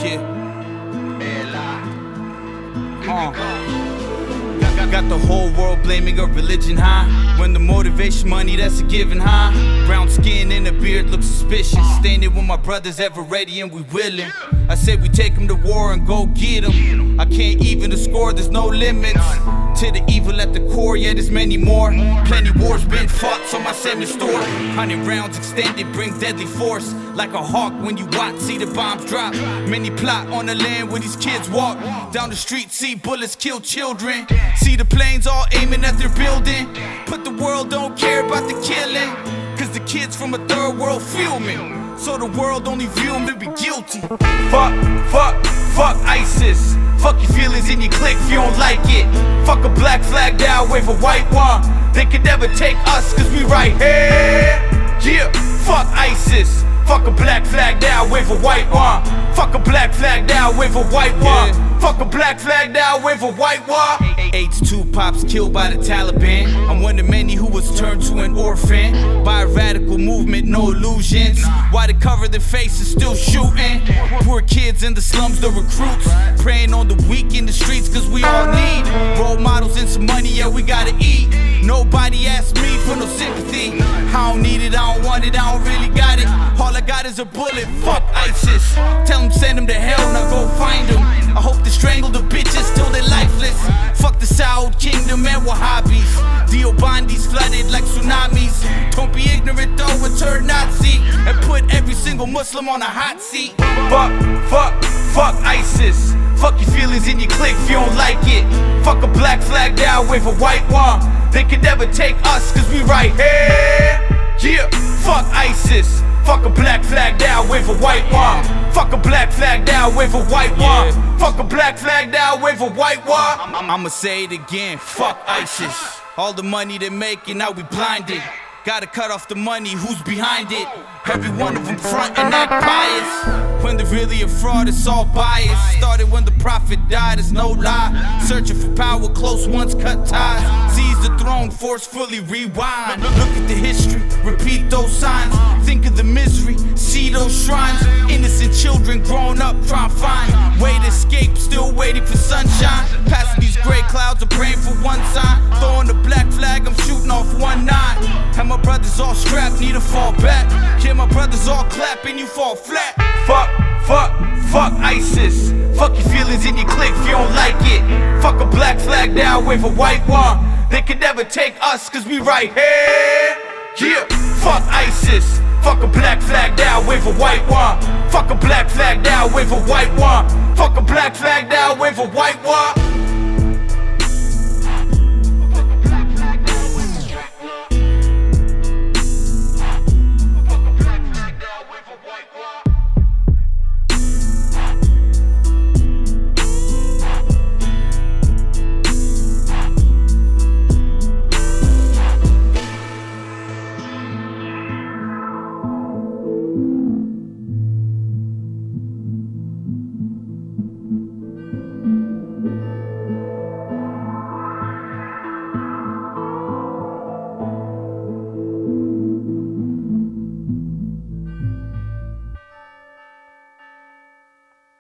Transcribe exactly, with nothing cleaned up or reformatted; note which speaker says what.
Speaker 1: Yeah. Uh. Got the whole world blaming a religion, huh? When the motivation money, that's a given, huh? Brown skin and a beard look suspicious. Standing with my brothers ever ready and we willing. I said we take them to war and go get them. I can't even the score, there's no limits to the evil at the core, yeah, there's many more. Plenty wars been fought, so my semi-store. Hundred rounds extended, bring deadly force. Like a hawk when you watch, see the bombs drop. Many plot on the land where these kids walk. Down the street, see bullets kill children. See the planes all aiming at their building. But the world don't care about the killing, cause the kids from a third world filming. So the world only view them to be guilty. Fuck, fuck, fuck ISIS. Fuck your feelings in your clique if you don't like it. Fuck a black flag down, wave a white one. They could never take us cause we right here. Yeah, fuck ISIS. Fuck a black flag down, wave a white one. Fuck a black flag down, wave a white one. Yeah. Fuck a black flag down, wave a white one. AIDS two pops killed by the Taliban. I'm one of many who was turned to an orphan by a radical movement, no illusions. Why they cover their faces, still shooting. Poor kids in the slums, the recruits. Preying on the weak in the streets cause we all need role models and some money, yeah we gotta eat. Nobody asked me for no sympathy. I don't need it, I don't want it, I don't really got it. All I got is a bullet, fuck ISIS. Tell them send them to hell, now go find them. I hope they strangle the bitches till they're lifeless. Fuck the Saud Kingdom and Wahhabis. The Obandis flooded like tsunamis. Don't be ignorant though and turn Nazi and put every single Muslim on a hot seat. Fuck, fuck, fuck ISIS. Fuck your feelings in your clique if you don't like it. Fuck a black flag down, wave a white one. They could never take us cause we right here. Yeah, fuck ISIS. Fuck a black flag down, wave a white one. Fuck a black flag down, wave a white one. Yeah. Fuck a black flag down, wave a white one. I'ma say it again, fuck ISIS. All the money they making, now we blinded. Gotta cut off the money, who's behind it? Every one of them front and act biased. When they're really a fraud, it's all biased. Started when the prophet died, it's no lie. Searching for power, close ones cut ties. Seize the throne, forcefully rewind. Look at the history, repeat those signs. Think of the misery, see those shrines. Innocent children grown up, trying to find way to escape, still waiting for sunshine. Passing these gray clouds, I'm praying for one sign. Throwing the black flag, I'm shooting off one nine. And my brothers all strapped, need to fall back. Yeah, my brothers all clapping, you fall flat. Fuck, fuck, fuck ISIS. Fuck your feelings in your clique if you don't like it. Fuck a black flag down, wave a white one. They could never take us cause we right here. Yeah, fuck ISIS. Fuck a black flag down, wave a white one. Fuck a black flag down, wave a white one. Fuck a black flag down, wave a white one.